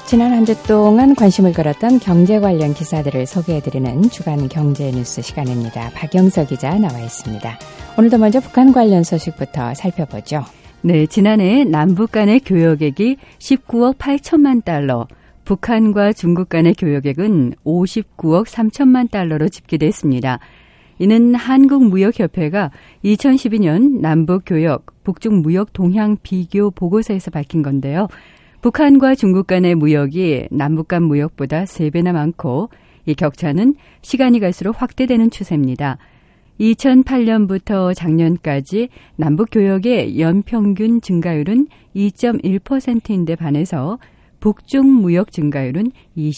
지난 한 주 동안 관심을 끌었던 경제 관련 기사들을 소개해드리는 주간 경제 뉴스 시간입니다. 박영석 기자 나와 있습니다. 오늘도 먼저 북한 관련 소식부터 살펴보죠. 네, 지난해 남북 간의 교역액이 19억 8천만 달러, 북한과 중국 간의 교역액은 59억 3천만 달러로 집계됐습니다. 이는 한국무역협회가 2012년 남북교역, 북중무역 동향 비교 보고서에서 밝힌 건데요. 북한과 중국 간의 무역이 남북 간 무역보다 3배나 많고 이 격차는 시간이 갈수록 확대되는 추세입니다. 2008년부터 작년까지 남북 교역의 연평균 증가율은 2.1%인데 반해서 북중 무역 증가율은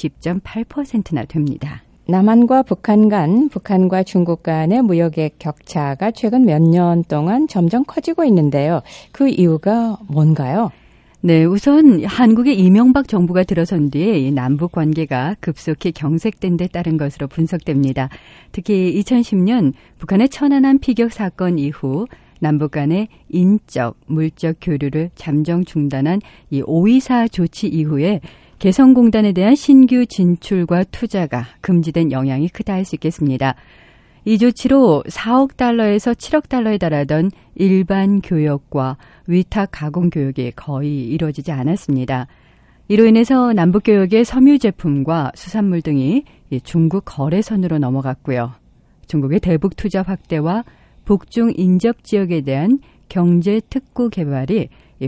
20.8%나 됩니다. 남한과 북한 간, 북한과 중국 간의 무역의 격차가 최근 몇 년 동안 점점 커지고 있는데요. 그 이유가 뭔가요? 네, 우선 한국의 이명박 정부가 들어선 뒤에 이 남북 관계가 급속히 경색된 데 따른 것으로 분석됩니다. 특히 2010년 북한의 천안함 피격 사건 이후 남북 간의 인적, 물적 교류를 잠정 중단한 이 5.24 조치 이후에 개성공단에 대한 신규 진출과 투자가 금지된 영향이 크다 할 수 있겠습니다. 이 조치로 4억 달러에서 7억 달러에 달하던 일반 교역과 위탁 가공 교역이 거의 이루어지지 않았습니다. 이로 인해서 남북 교역의 섬유 제품과 수산물 등이 중국 거래선으로 넘어갔고요. 중국의 대북 투자 확대와 북중 인접 지역에 대한 경제 특구 개발이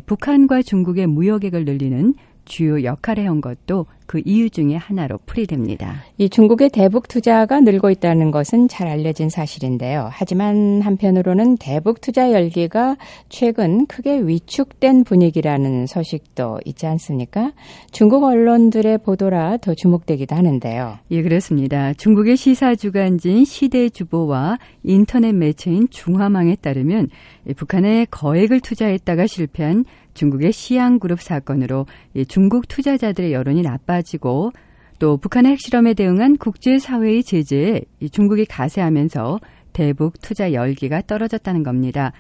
북한과 중국의 무역액을 늘리는 주요 역할을 해온 것도 그 이유 중에 하나로 풀이됩니다. 이 중국의 대북 투자가 늘고 있다는 것은 잘 알려진 사실인데요. 하지만 한편으로는 대북 투자 열기가 최근 크게 위축된 분위기라는 소식도 있지 않습니까? 중국 언론들의 보도라 더 주목되기도 하는데요. 예, 그렇습니다. 중국의 시사주간지인 시대주보와 인터넷 매체인 중화망에 따르면 북한에 거액을 투자했다가 실패한 중국의 시안그룹 사건으로 중국 투자자들의 여론이 나빠지고 또 북한의 핵실험에 대응한 국제사회의 제재에 중국이 가세하면서 대북 투자 열기가 떨어졌다는 겁니다.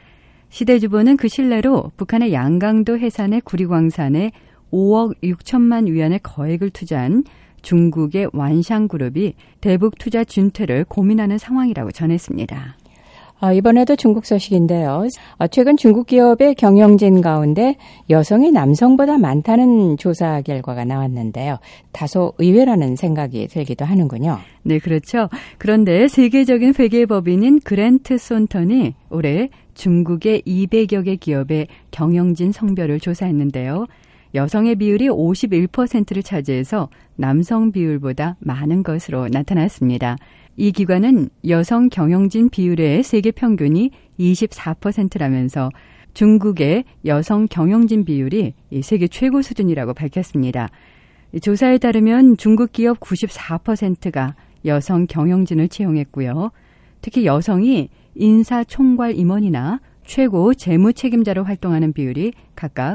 시대주보는 그 신뢰로 북한의 양강도 해산의 구리광산에 5억 6천만 위안의 거액을 투자한 중국의 완샹그룹이 대북 투자 준퇴를 고민하는 상황이라고 전했습니다. 이번에도 중국 소식인데요. 최근 중국 기업의 경영진 가운데 여성이 남성보다 많다는 조사 결과가 나왔는데요. 다소 의외라는 생각이 들기도 하는군요. 네, 그렇죠. 그런데 세계적인 회계법인인 그랜트 쏜턴이 올해 중국의 200여 개 기업의 경영진 성별을 조사했는데요. 여성의 비율이 51%를 차지해서 남성 비율보다 많은 것으로 나타났습니다. 이 기관은 여성 경영진 비율의 세계 평균이 24%라면서 중국의 여성 경영진 비율이 세계 최고 수준이라고 밝혔습니다. 조사에 따르면 중국 기업 94%가 여성 경영진을 채용했고요. 특히 여성이 인사총괄 임원이나 최고 재무 책임자로 활동하는 비율이 각각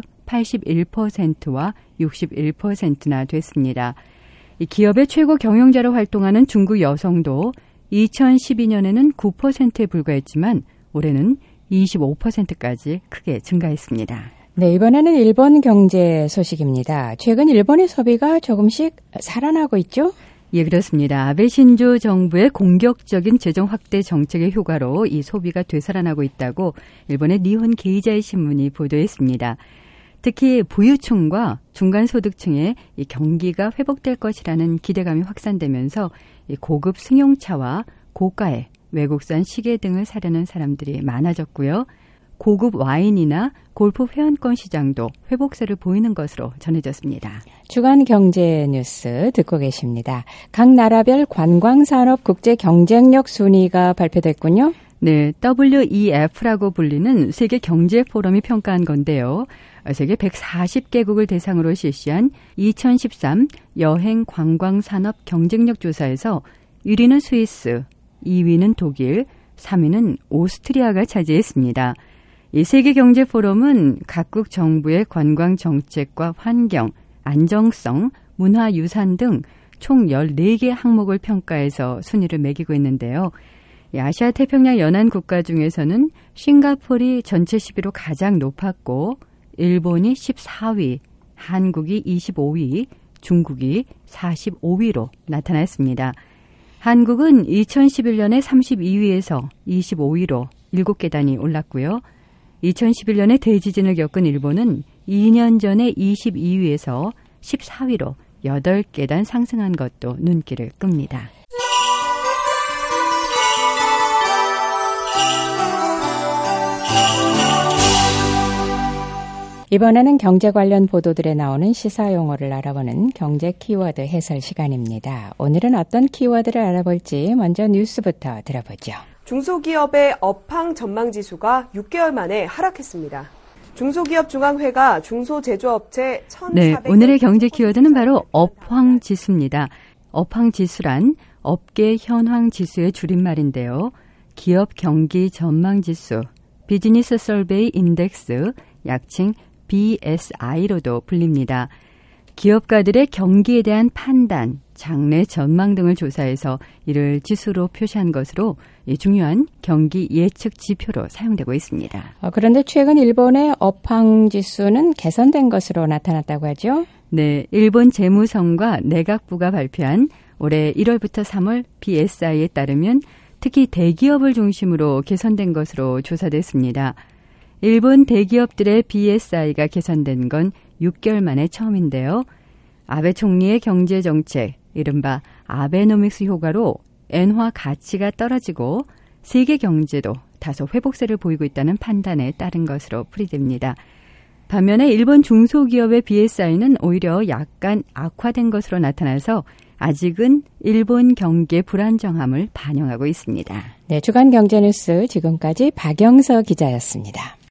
81%와 61%나 됐습니다. 이 기업의 최고 경영자로 활동하는 중국 여성도 2012년에는 9%에 불과했지만 올해는 25%까지 크게 증가했습니다. 네, 이번에는 일본 경제 소식입니다. 최근 일본의 소비가 조금씩 살아나고 있죠? 예, 그렇습니다. 아베 신조 정부의 공격적인 재정 확대 정책의 효과로 이 소비가 되살아나고 있다고 일본의 니혼 게이자이 신문이 보도했습니다. 특히 부유층과 중간소득층의 이 경기가 회복될 것이라는 기대감이 확산되면서 이 고급 승용차와 고가의 외국산 시계 등을 사려는 사람들이 많아졌고요. 고급 와인이나 골프 회원권 시장도 회복세를 보이는 것으로 전해졌습니다. 주간 경제 뉴스 듣고 계십니다. 각 나라별 관광산업 국제 경쟁력 순위가 발표됐군요. 네, WEF라고 불리는 세계 경제 포럼이 평가한 건데요. 세계 140개국을 대상으로 실시한 2013 여행 관광 산업 경쟁력 조사에서 1위는 스위스, 2위는 독일, 3위는 오스트리아가 차지했습니다. 이 세계 경제 포럼은 각국 정부의 관광 정책과 환경, 안정성, 문화유산 등 총 14개 항목을 평가해서 순위를 매기고 있는데요. 아시아 태평양 연안 국가 중에서는 싱가포르이 전체 10위로 가장 높았고 일본이 14위, 한국이 25위, 중국이 45위로 나타났습니다. 한국은 2011년에 32위에서 25위로 7계단이 올랐고요. 2011년에 대지진을 겪은 일본은 2년 전에 22위에서 14위로 8계단 상승한 것도 눈길을 끕니다. 이번에는 경제 관련 보도들에 나오는 시사 용어를 알아보는 경제 키워드 해설 시간입니다. 오늘은 어떤 키워드를 알아볼지 먼저 뉴스부터 들어보죠. 중소기업의 업황 전망지수가 6개월 만에 하락했습니다. 중소기업 중앙회가 중소제조업체 1,400여 네, 오늘의 경제 키워드는 바로 업황지수입니다. 업황지수란 업계 현황지수의 줄임말인데요. 기업 경기 전망지수, 비즈니스 설베이 인덱스, 약칭 BSI로도 불립니다. 기업가들의 경기에 대한 판단, 장래 전망 등을 조사해서 이를 지수로 표시한 것으로 중요한 경기 예측 지표로 사용되고 있습니다. 그런데 최근 일본의 업황지수는 개선된 것으로 나타났다고 하죠? 네, 일본 재무성과 내각부가 발표한 올해 1월부터 3월 BSI에 따르면 특히 대기업을 중심으로 개선된 것으로 조사됐습니다. 일본 대기업들의 BSI가 개선된 건 6개월 만에 처음인데요. 아베 총리의 경제정책, 이른바 아베노믹스 효과로 엔화 가치가 떨어지고 세계 경제도 다소 회복세를 보이고 있다는 판단에 따른 것으로 풀이됩니다. 반면에 일본 중소기업의 BSI는 오히려 약간 악화된 것으로 나타나서 아직은 일본 경기의 불안정함을 반영하고 있습니다. 네, 주간 경제뉴스 지금까지 박영서 기자였습니다.